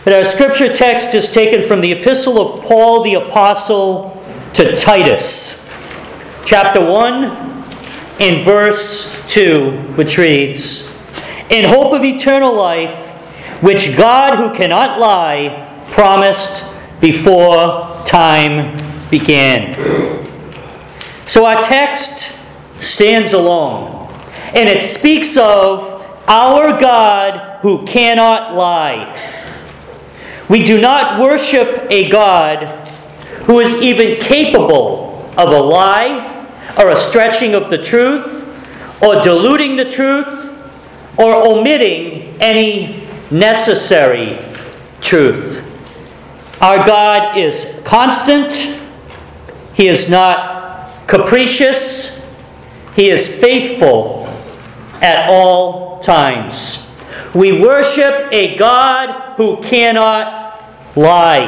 But our scripture text is taken from the epistle of Paul the Apostle to Titus, chapter 1 and verse 2, which reads, "In hope of eternal life, which God, who cannot lie, promised before time began." So our text stands alone, and it speaks of our God who cannot lie. We do not worship a God who is even capable of a lie or a stretching of the truth or diluting the truth or omitting any necessary truth. Our God is constant. He is not capricious. He is faithful at all times. We worship a God who cannot lie.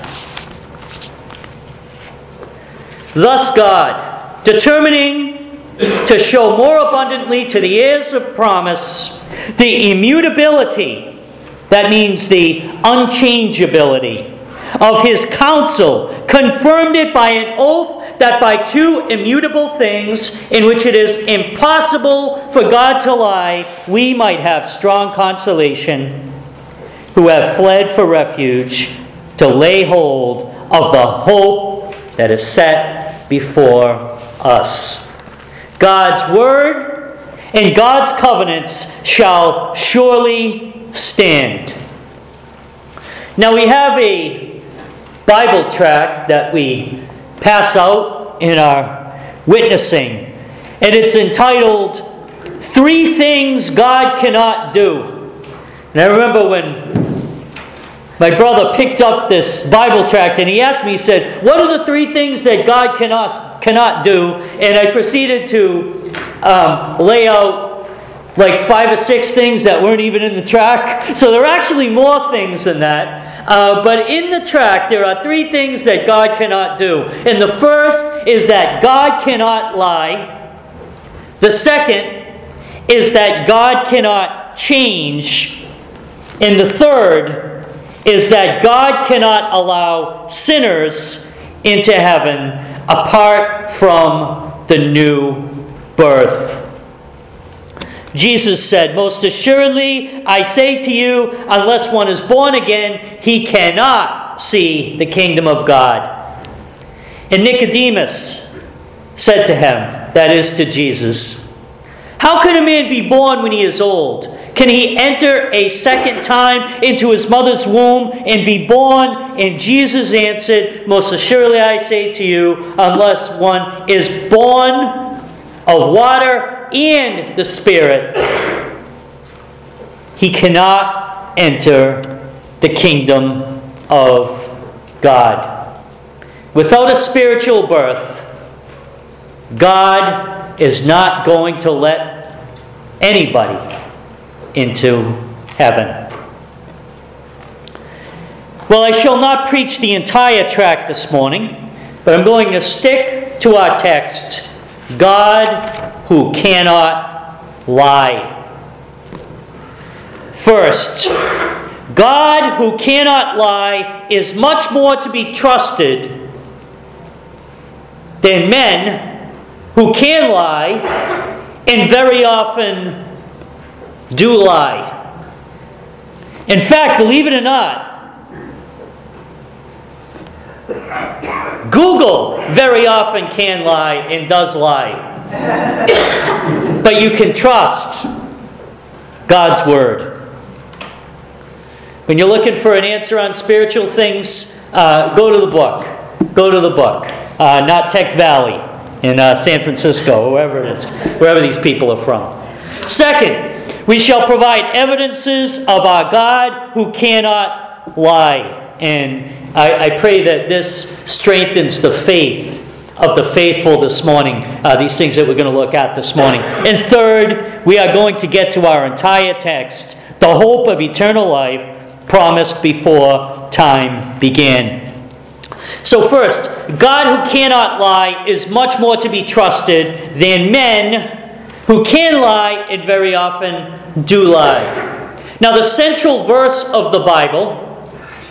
Thus God, determining to show more abundantly to the heirs of promise the immutability, that means the unchangeability, of His counsel, confirmed it by an oath that by two immutable things, in which it is impossible for God to lie, we might have strong consolation, who have fled for refuge, to lay hold of the hope that is set before us. God's word and God's covenants shall surely stand. Now we have a Bible tract that we pass out in our witnessing, and it's entitled, "Three Things God Cannot Do." And I remember when my brother picked up this Bible tract and he asked me, he said, "What are the three things that God cannot do?" And I proceeded to lay out like 5 or 6 things that weren't even in the tract. So there are actually more things than that. But in the tract, there are 3 things that God cannot do. And the first is that God cannot lie. The second is that God cannot change. And the third is that God cannot allow sinners into heaven apart from the new birth. Jesus said, "Most assuredly, I say to you, unless one is born again, he cannot see the kingdom of God." And Nicodemus said to him, that is to Jesus, "How can a man be born when he is old? Can he enter a second time into his mother's womb and be born?" And Jesus answered, "Most assuredly I say to you, unless one is born of water and the Spirit, he cannot enter the kingdom of God." Without a spiritual birth, God is not going to let anybody into heaven. Well, I shall not preach the entire tract this morning, but I'm going to stick to our text, God who cannot lie. First, God who cannot lie is much more to be trusted than men who can lie and very often do lie. In fact, believe it or not, Google very often can lie and does lie. But you can trust God's Word. When you're looking for an answer on spiritual things, go to the book. Go to the book. Not Tech Valley in San Francisco, wherever it is, wherever these people are from. Second, we shall provide evidences of our God who cannot lie. And I pray that this strengthens the faith of the faithful this morning, these things that we're going to look at this morning. And third, we are going to get to our entire text, the hope of eternal life promised before time began. So first, God who cannot lie is much more to be trusted than men who can lie and very often do lie. Now the central verse of the Bible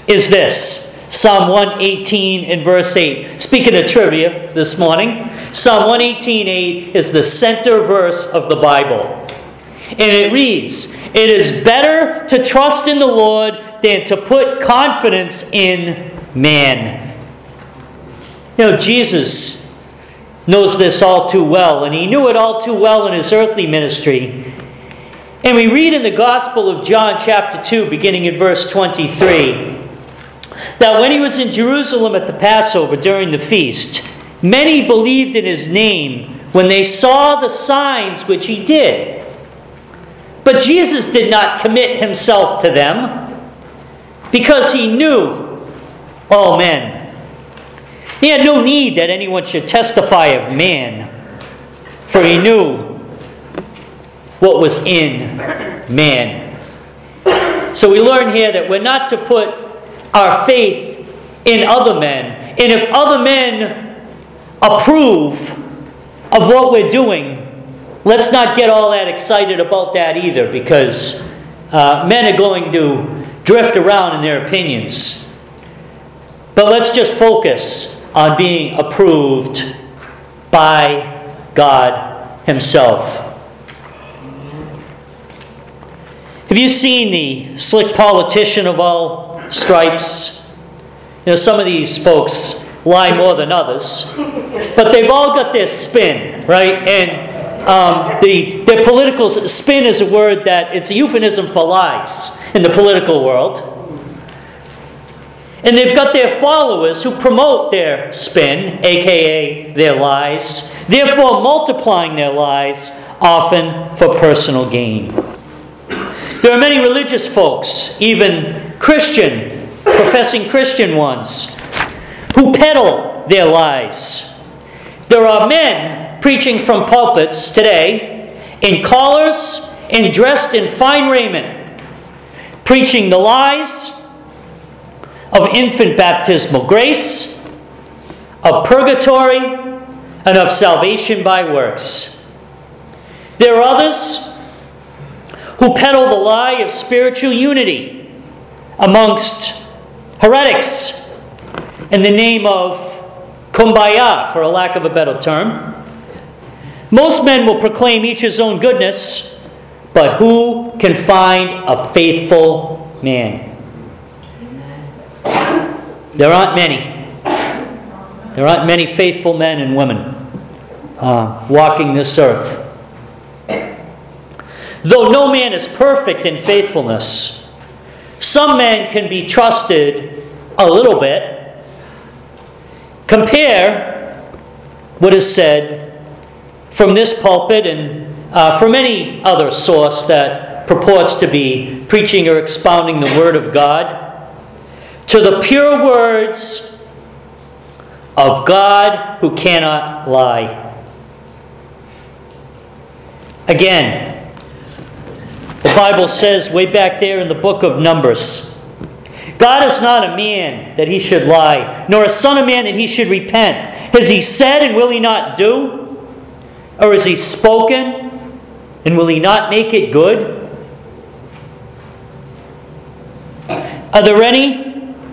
is this. Psalm 118 and verse 8. Speaking of trivia this morning, Psalm 118:8 is the center verse of the Bible. And it reads, "It is better to trust in the Lord than to put confidence in man." You know, Jesus knows this all too well, and he knew it all too well in his earthly ministry. And we read in the Gospel of John chapter 2, beginning in verse 23, that when he was in Jerusalem at the Passover during the feast, many believed in his name when they saw the signs which he did. But Jesus did not commit himself to them because he knew all men. He had no need that anyone should testify of man, for he knew what was in man. So we learn here that we're not to put our faith in other men. And if other men approve of what we're doing, let's not get all that excited about that either, because men are going to drift around in their opinions. But let's just focus on being approved by God Himself. Have you seen the slick politician of all stripes? You know, some of these folks lie more than others, but they've all got their spin, right? And their political spin is a word that it's a euphemism for lies in the political world. And they've got their followers who promote their spin, aka their lies, therefore multiplying their lies, often for personal gain. There are many religious folks, even professing Christian ones, who peddle their lies. There are men preaching from pulpits today in collars and dressed in fine raiment, preaching the lies of infant baptismal grace, of purgatory, and of salvation by works. There are others who peddle the lie of spiritual unity amongst heretics in the name of kumbaya, for a lack of a better term. Most men will proclaim each his own goodness, but who can find a faithful man? There aren't many. There aren't many faithful men and women walking this earth. Though no man is perfect in faithfulness, some men can be trusted a little bit. Compare what is said from this pulpit and from any other source that purports to be preaching or expounding the Word of God to the pure words of God who cannot lie. Again, the Bible says way back there in the book of Numbers, God is not a man that He should lie, nor a son of man that He should repent. Has He said, and will He not do? Or has He spoken, and will He not make it good? Are there any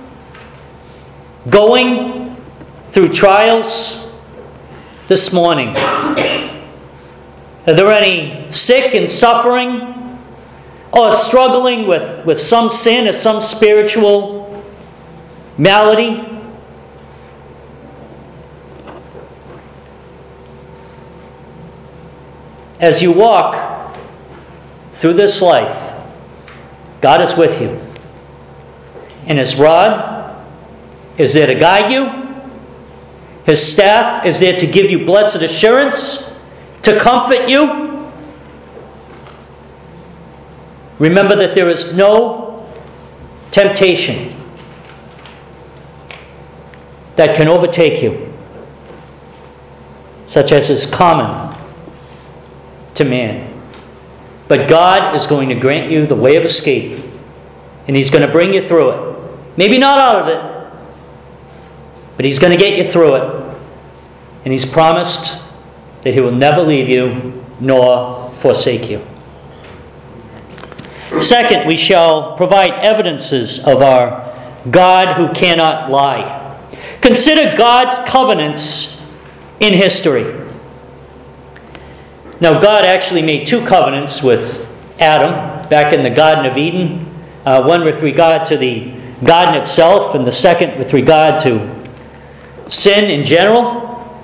going through trials this morning? Are there any sick and suffering, or struggling with some sin or some spiritual malady? As you walk through this life, God is with you. And His rod is there to guide you. His staff is there to give you blessed assurance, to comfort you. Remember that there is no temptation that can overtake you, such as is common to man. But God is going to grant you the way of escape, and He's going to bring you through it. Maybe not out of it, but He's going to get you through it. And He's promised that He will never leave you nor forsake you. Second, we shall provide evidences of our God who cannot lie. Consider God's covenants in history. Now, God actually made two covenants with Adam back in the Garden of Eden. One with regard to the garden itself, and the second with regard to sin in general.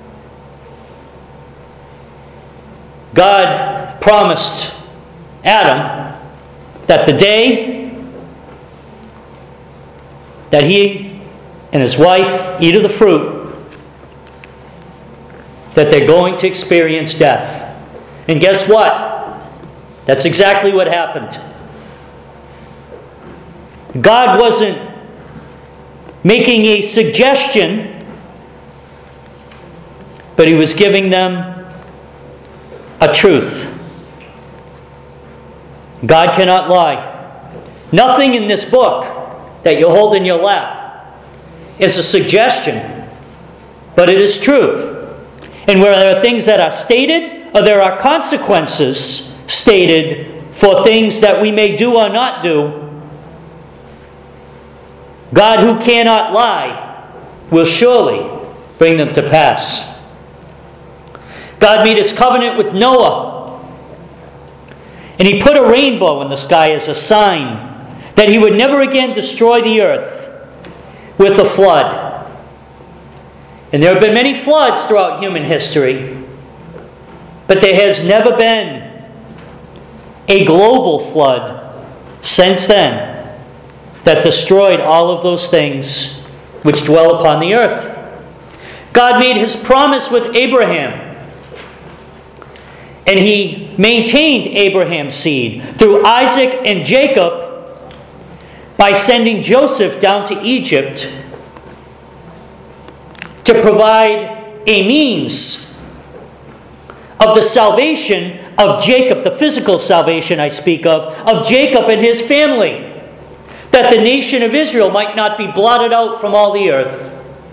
God promised Adam that the day that he and his wife eat of the fruit, that they're going to experience death. And guess what? That's exactly what happened. God wasn't making a suggestion, but He was giving them a truth. God cannot lie. Nothing in this book that you hold in your lap is a suggestion, but it is truth. And where there are things that are stated, or there are consequences stated for things that we may do or not do, God, who cannot lie, will surely bring them to pass. God made His covenant with Noah, and He put a rainbow in the sky as a sign that He would never again destroy the earth with a flood. And there have been many floods throughout human history, but there has never been a global flood since then that destroyed all of those things which dwell upon the earth. God made His promise with Abraham, and He maintained Abraham's seed through Isaac and Jacob by sending Joseph down to Egypt to provide a means of the salvation of Jacob, the physical salvation I speak of Jacob and his family, that the nation of Israel might not be blotted out from all the earth,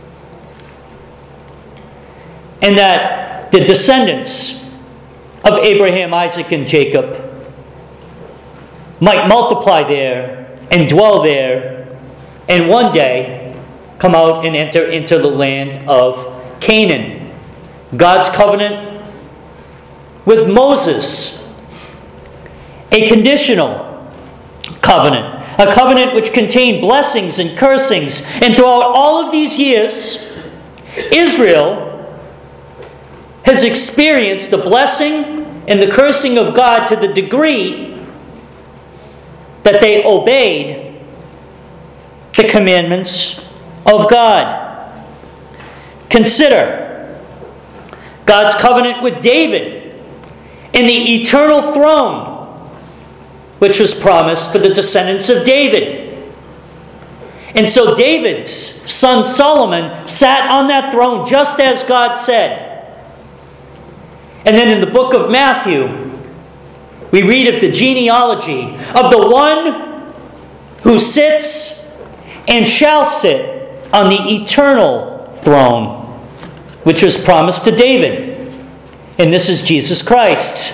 and that the descendants of Abraham, Isaac, and Jacob might multiply there and dwell there, and one day come out and enter into the land of Canaan. God's covenant with Moses, a conditional covenant, a covenant which contained blessings and cursings. And throughout all of these years, Israel has experienced the blessing and the cursing of God to the degree that they obeyed the commandments of God. Consider God's covenant with David and the eternal throne, which was promised for the descendants of David. And so David's son Solomon sat on that throne just as God said. And then in the book of Matthew, we read of the genealogy of the one who sits and shall sit on the eternal throne, which was promised to David. And this is Jesus Christ.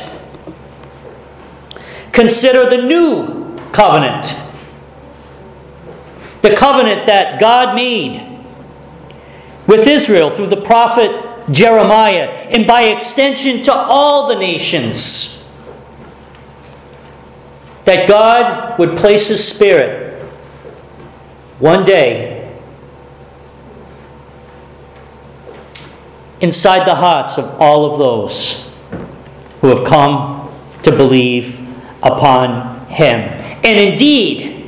Consider the new covenant. The covenant that God made with Israel through the prophet Jeremiah, and by extension to all the nations. That God would place His Spirit one day inside the hearts of all of those who have come to believe upon Him. And indeed,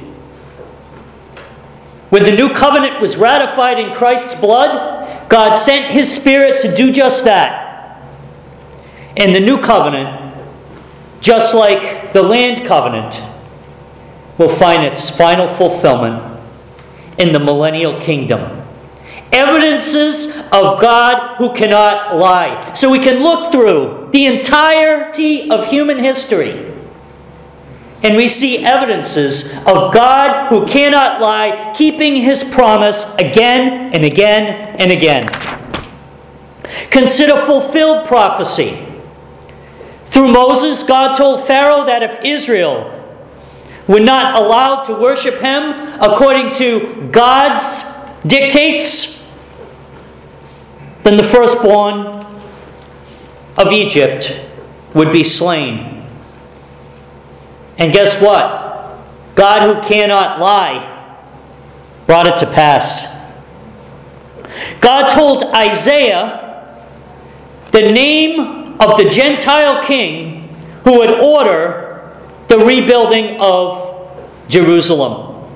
when the new covenant was ratified in Christ's blood, God sent His Spirit to do just that. And the new covenant, just like the land covenant, will find its final fulfillment in the millennial kingdom. Evidences of God who cannot lie. So we can look through the entirety of human history, and we see evidences of God who cannot lie, keeping His promise again and again and again. Consider fulfilled prophecy. Through Moses, God told Pharaoh that if Israel were not allowed to worship him according to God's dictates, then the firstborn of Egypt would be slain. And guess what? God, who cannot lie, brought it to pass. God told Isaiah the name of the Gentile king who would order the rebuilding of Jerusalem.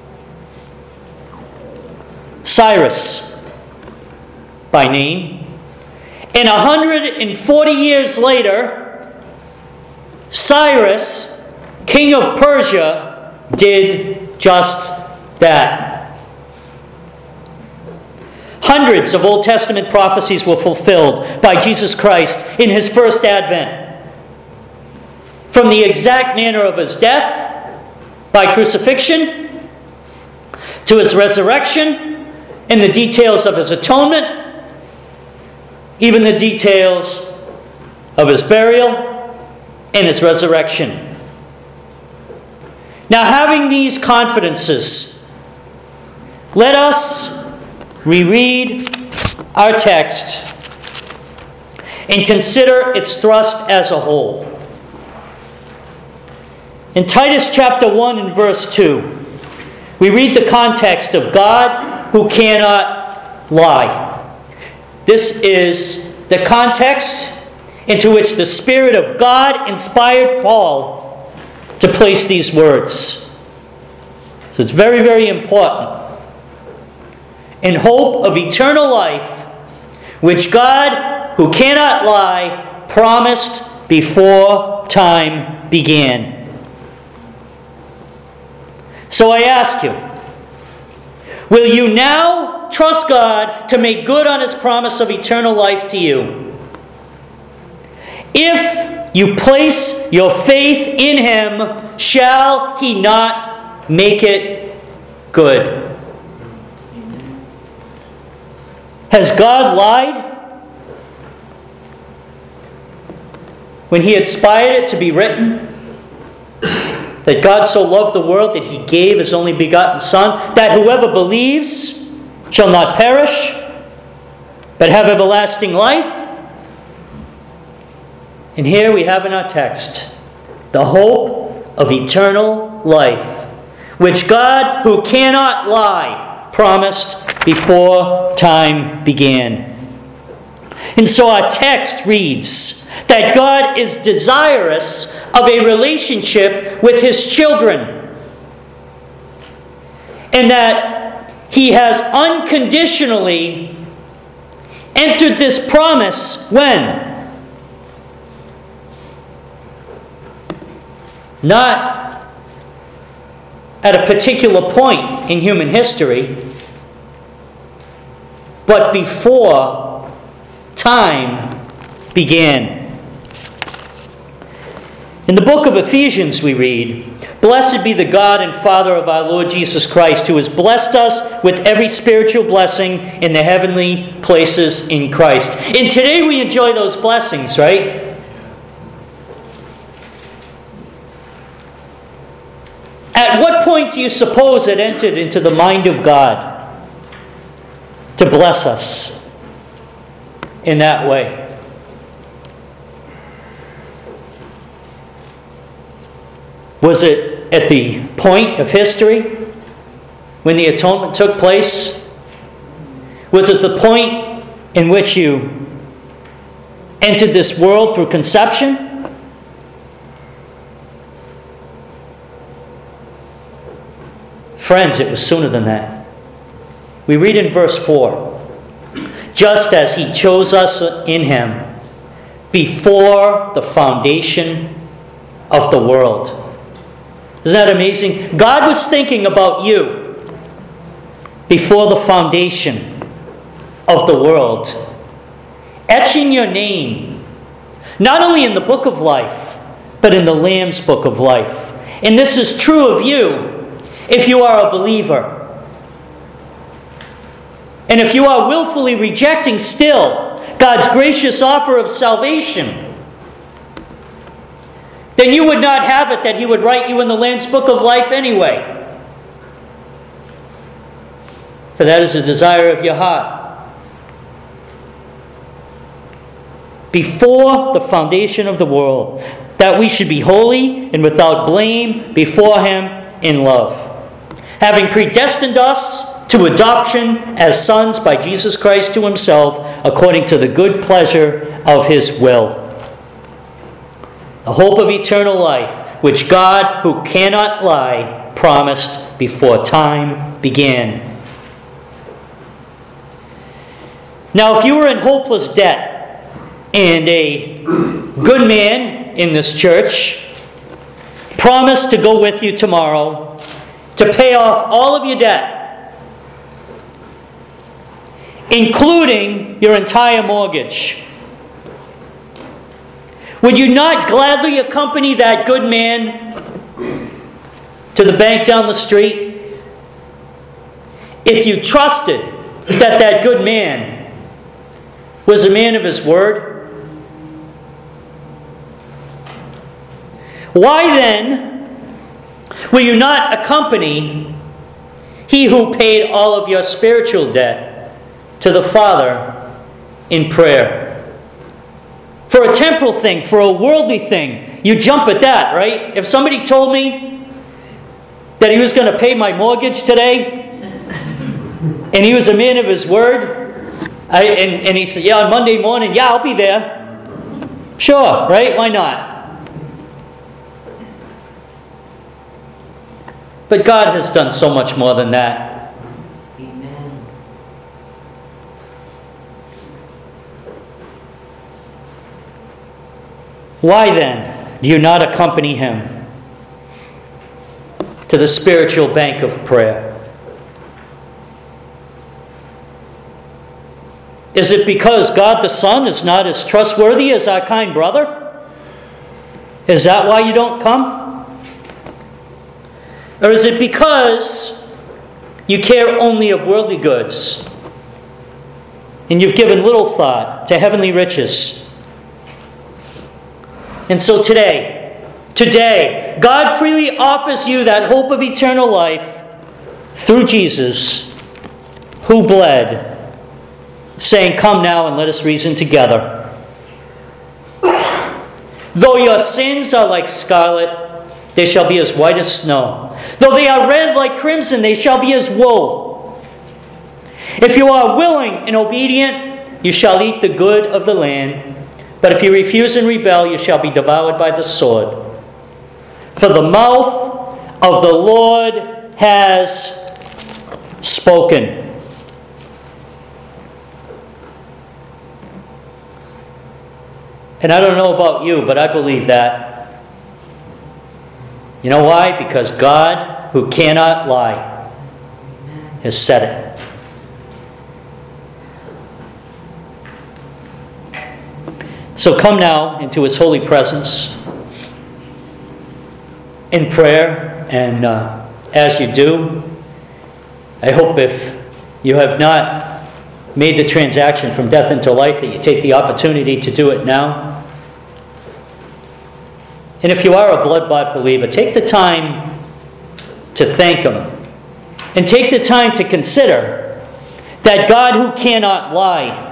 Cyrus by name. And 140 years later, Cyrus, king of Persia, did just that. Hundreds of Old Testament prophecies were fulfilled by Jesus Christ in his first advent. From the exact manner of his death by crucifixion, to his resurrection, and the details of his atonement, even the details of his burial and his resurrection. Now, having these confidences, let us reread our text and consider its thrust as a whole. In Titus chapter 1 and verse 2, we read the context of God who cannot lie. This is the context into which the Spirit of God inspired Paul to place these words. So it's very, very important. In hope of eternal life, which God, who cannot lie, promised before time began. So I ask you, will you now trust God to make good on his promise of eternal life to you? If you place your faith in him, shall he not make it good? Has God lied when he inspired it to be written that God so loved the world that he gave his only begotten Son, that whoever believes shall not perish, but have everlasting life? And here we have in our text the hope of eternal life, which God, who cannot lie, promised before time began. And so our text reads that God is desirous of a relationship with his children, and that he has unconditionally entered this promise when? Not at a particular point in human history, but before time began. In the book of Ephesians we read, "Blessed be the God and Father of our Lord Jesus Christ, who has blessed us with every spiritual blessing in the heavenly places in Christ." And today we enjoy those blessings, right? At what point do you suppose it entered into the mind of God to bless us in that way? Was it at the point of history when the atonement took place? Was it the point in which you entered this world through conception? Friends, it was sooner than that. We read in verse 4, "Just as he chose us in him before the foundation of the world." Isn't that amazing? God was thinking about you before the foundation of the world, etching your name not only in the book of life, but in the Lamb's book of life. And this is true of you if you are a believer. And if you are willfully rejecting still God's gracious offer of salvation, then you would not have it that He would write you in the Lamb's Book of Life anyway. For that is the desire of your heart. Before the foundation of the world, that we should be holy and without blame before Him in love, having predestined us to adoption as sons by Jesus Christ to Himself, according to the good pleasure of His will. The hope of eternal life, which God, who cannot lie, promised before time began. Now, if you were in hopeless debt, and a good man in this church promised to go with you tomorrow to pay off all of your debt, including your entire mortgage, would you not gladly accompany that good man to the bank down the street if you trusted that that good man was a man of his word? Why then will you not accompany he who paid all of your spiritual debt to the Father in prayer? For a temporal thing, for a worldly thing, you jump at that, right? If somebody told me that he was going to pay my mortgage today, and he was a man of his word, and he said, yeah, on Monday morning, yeah, I'll be there. Sure, right? Why not? But God has done so much more than that. Amen. Why then do you not accompany Him to the spiritual bank of prayer? Is it because God the Son is not as trustworthy as our kind brother? Is that why you don't come? Or is it because you care only of worldly goods and you've given little thought to heavenly riches? And so today, God freely offers you that hope of eternal life through Jesus, who bled, saying, come now and let us reason together. Though your sins are like scarlet, they shall be as white as snow. Though they are red like crimson, they shall be as wool. If you are willing and obedient, you shall eat the good of the land. But if you refuse and rebel, you shall be devoured by the sword. For the mouth of the Lord has spoken. And I don't know about you, but I believe that. You know why? Because God, who cannot lie, has said it. So come now into His holy presence in prayer, and as you do, I hope if you have not made the transaction from death into life, that you take the opportunity to do it now. And if you are a blood-bought believer, take the time to thank Him. And take the time to consider that God, who cannot lie,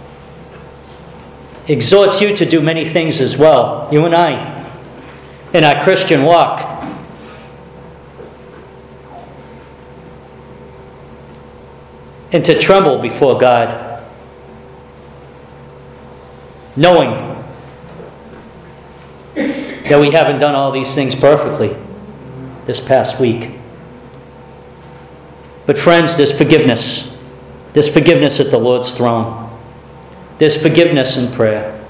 exhorts you to do many things as well, you and I, in our Christian walk. And to tremble before God, knowing that we haven't done all these things perfectly this past week. But friends, there's forgiveness. There's forgiveness at the Lord's throne. There's forgiveness in prayer.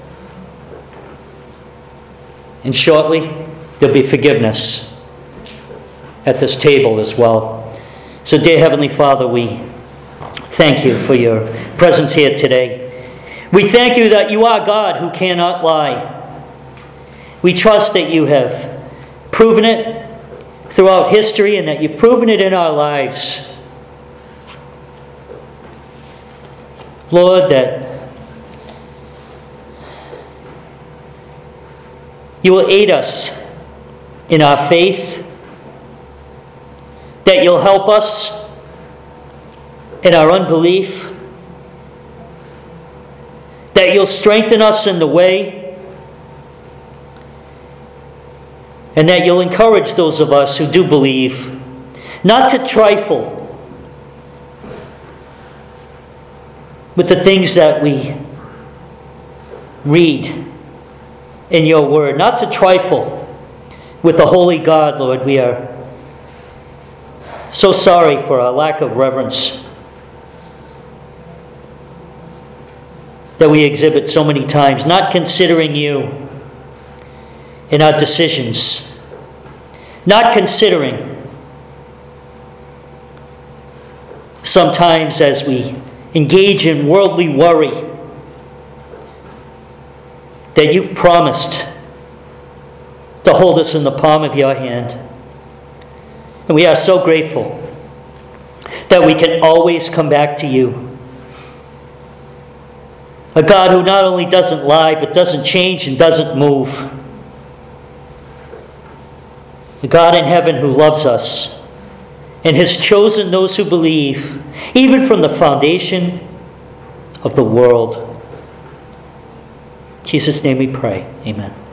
And shortly, there'll be forgiveness at this table as well. So, dear Heavenly Father, we thank you for your presence here today. We thank you that you are God who cannot lie. We trust that you have proven it throughout history and that you've proven it in our lives. Lord, that you will aid us in our faith, that you'll help us in our unbelief, that you'll strengthen us in the way, and that you'll encourage those of us who do believe not to trifle with the things that we read in your word, not to trifle with the holy God, Lord. We are so sorry for our lack of reverence that we exhibit so many times, not considering you in our decisions, not considering sometimes as we engage in worldly worry that you've promised to hold us in the palm of your hand. And we are so grateful that we can always come back to you. A God who not only doesn't lie, but doesn't change and doesn't move. A God in heaven who loves us and has chosen those who believe, even from the foundation of the world. In Jesus' name we pray. Amen.